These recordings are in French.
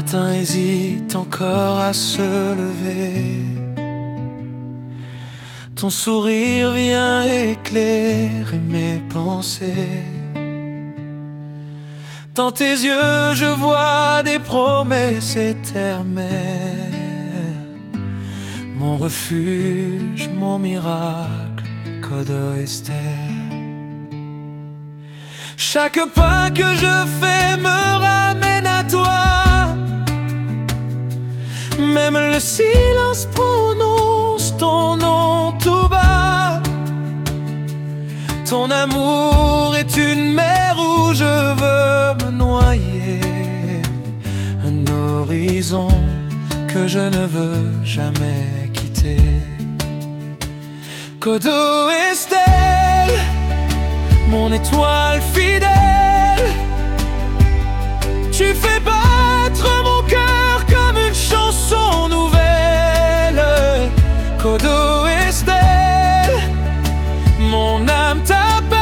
matin hésite encore à se lever. Ton sourire vient éclairer mes pensées. Dans tes yeux je vois des promesses éternelles. Mon refuge, mon miracle, Kodo Esther. Chaque pas que je fais me ramène à toi. Même le silence prononce ton nom tout bas. Ton amour est une mer où je veux me noyer. Un horizon que je ne veux jamais quitter. Kodo Esther, mon étoile fidèle. Tu fais battre mon cœur comme une chanson nouvelle. Kodo Esther, mon âme t'appelle.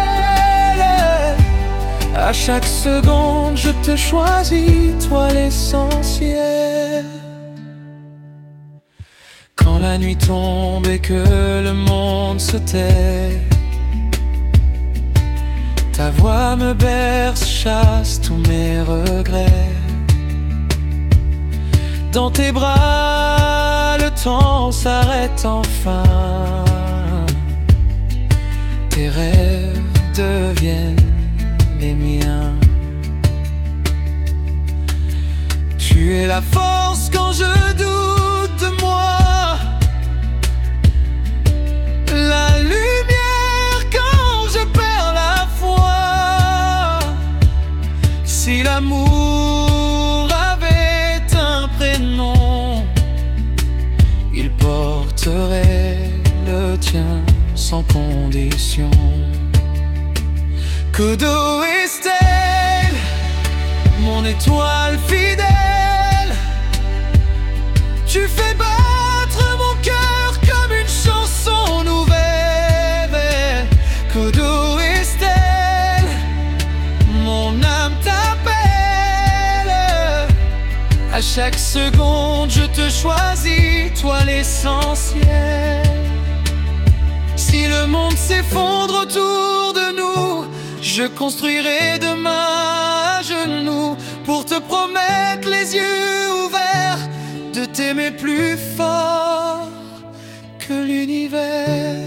À chaque seconde je te choisis, toi l'essentiel. Quand la nuit tombe et que le monde se tait, ta voix me berce, chasse tous mes regrets. Dans tes bras, le temps s'arrête enfin. Tes rêves deviennent les miens. Tu es la force quand je doute de moi. La lumière quand je perds la foi. Si l'amour avait un prénom, il porterait le tien sans condition. Kodo Esther, mon étoile fidèle. Tu fais battre mon cœur comme une chanson nouvelle. Kodo Esther, mon âme t'appelle. À chaque seconde je te choisis, toi l'essentiel. Si le monde s'effondre autour de nous, je construirai demain à genoux pour te promettre les yeux ouverts de t'aimer plus fort que l'univers.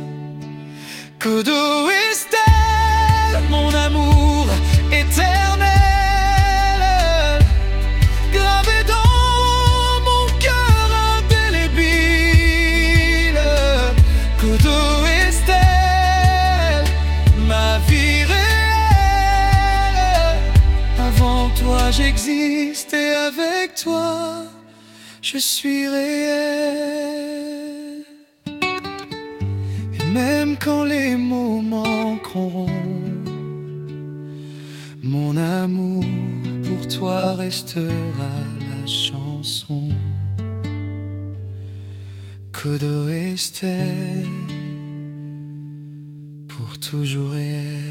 Kodo Esther, mon amour éternel, gravé dans mon cœur indélébile. Kodo Esther, ma vie réelle. Avant toi j'existe et avec toi je suis réel. Et même quand les mots manqueront, mon amour pour toi restera la chanson. Kodo Esther, pour toujours réel.